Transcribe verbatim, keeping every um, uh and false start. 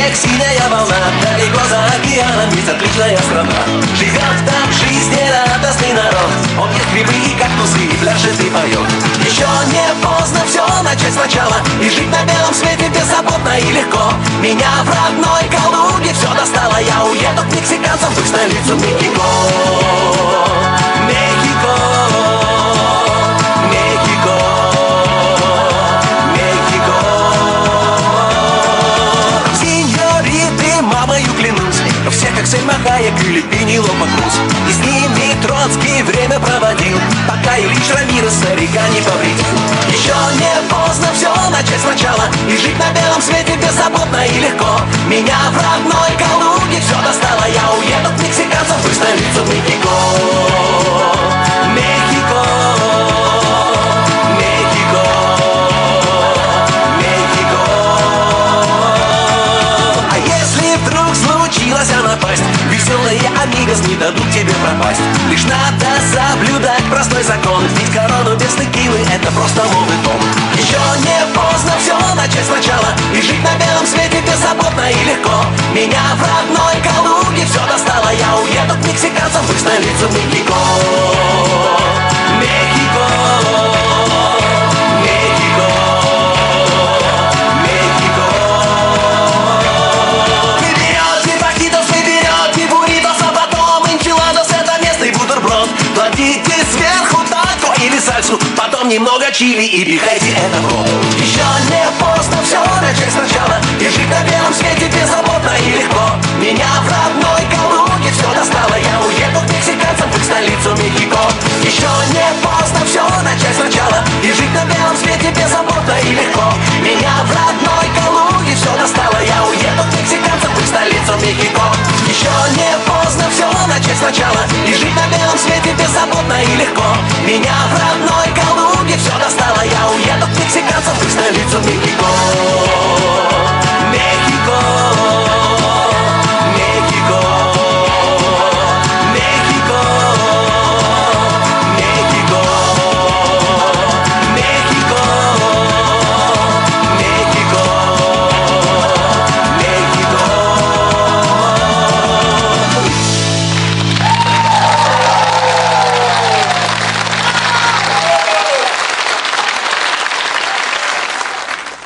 Снег, синяя волна, далеко за океаном есть отличная страна. Живет там жизнерадостный народ. Он ест грибы и кактусы, и пляшет и поет. Еще не поздно все начать сначала и жить на белом свете беззаботно и легко. Меня в родной Калуге все достало. Я уеду к мексиканцам в их столицу Мехико. Мехико, Мехико, Мехико. Синьориты, мамою клянусь, все как Сельма Хайек или Пенелопа Круз. И с ними Троцкий время проводил, пока Ильич Рамирес старика не повредил. Еще не поздно все начать сначала и жить на белом свете беззаботно и легко. Меня в родной Калуге все достало. Я уеду к мексиканцам в их столицу Мехико. Мехико, Мехико, Мехико. А если вдруг случилась напасть, веселые амигос не дадут тебе пропасть. Лишь надо соблюдать простой закон, ведь корону без текилы — это просто новый тон. Еще не поздно все начать сначала и жить на белом свете беззаботно и легко. Меня в родной Калуге все достало. Я уеду к мексиканцам в их столицу Мехико. Мехико, Мехико, Мехико. Вперед, и фахитос, вперед, и бурритос, а потом энчиладос — это местный бутерброд. Платите сверху тако или сальсу, потом немного чили и пихайте это в рот. Еще не поздно все начать сначала и жить на белом свете беззаботно и легко. Меня в родной Калуге все достало. Я уеду к мексиканцам в их столицу Мехико. Еще не поздно все начать сначала и жить на белом свете беззаботно и легко. Меня в родной Калуге все достало. Я уеду к мексиканцам в их столицу Мехико. Еще не поздно все начать сначала и жить на белом свете беззаботно и легко. Меня в родной Калуге все достало. Я уеду